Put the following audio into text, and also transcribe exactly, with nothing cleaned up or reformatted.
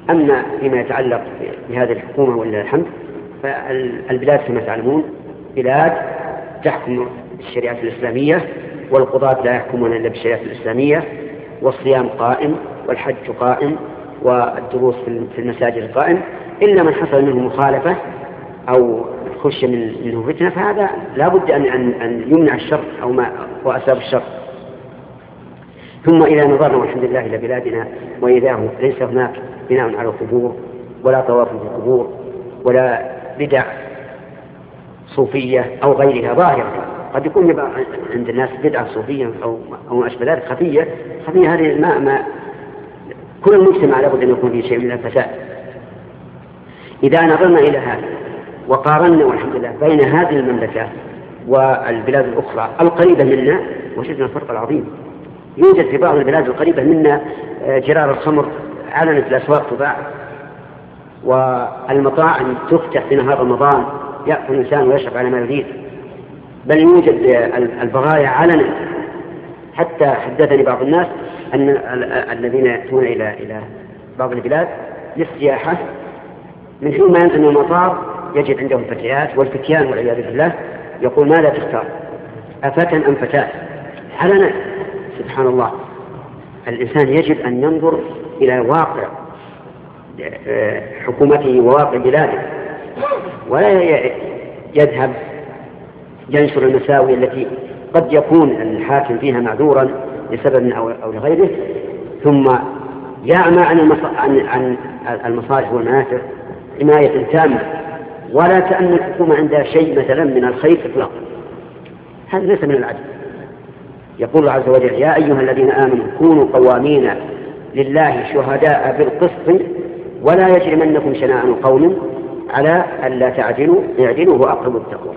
أما فيما يتعلق بهذه الحكومة ولله الحمد، فالبلاد كما تعلمون بلاد تحكم الشريعة الإسلامية، والقضاة لا يحكمون إلا بالشريعة الإسلامية، والصيام قائم، والحج قائم، والدروس في المساجد قائم، إلا من حصل منه مخالفة أو خش منه فتنة، فهذا لا بد أن, أن يمنع الشر أو ما وأسباب الشر. ثم إذا نظرنا والحمد لله إلى بلادنا وإذا ليس هناك بناء على القبور ولا طواف في القبور ولا بدع صوفية أو غيرها ظاهرة، قد يكون يبقى عند الناس بدعة صوفية أو أو أشبه ذلك خفية، خفية هذه ما, ما كل المجتمع لابد أن يكون فيه شيء من الفساد. إذا نظرنا إلى هذا وقارنا والحمد لله بين هذه المملكة والبلاد الأخرى القريبة منا، وجدنا الفرق العظيم. يوجد في بعض البلاد القريبة منا جرار الخمر علنت الأسواق تباع، والمطاعم تفتح في نهار رمضان يأكل الإنسان ويشرب على ما يريد، بل يوجد البغايا علنا. حتى حدثني بعض الناس أن الذين يأتون إلى إلى بعض البلاد للسياحة من حين ما ينزل من المطار يجد عندهم فتيات، والفتيان والعياذ بالله يقول ماذا تختار أفتى أم فتاة؟ علنا. سبحان الله، الإنسان يجب أن ينظر إلى واقع حكومته وواقع بلاده، ولا يذهب ينشر المساوي التي قد يكون الحاكم فيها معذورا لسبب أو لغيره، ثم يعمى عن المصالح والمنافع حماية تامة، ولا كأن الحكومة عندها شيء مثلا من الخير إطلاقا. هذا ليس من العدل. يقول الله عز وجل يا أيها الذين آمنوا كونوا قوامين لله شهداء بالقسط ولا يجرمنكم شنآن قوم على ألا تعدلوا اعدلوا وأقربوا التقوى.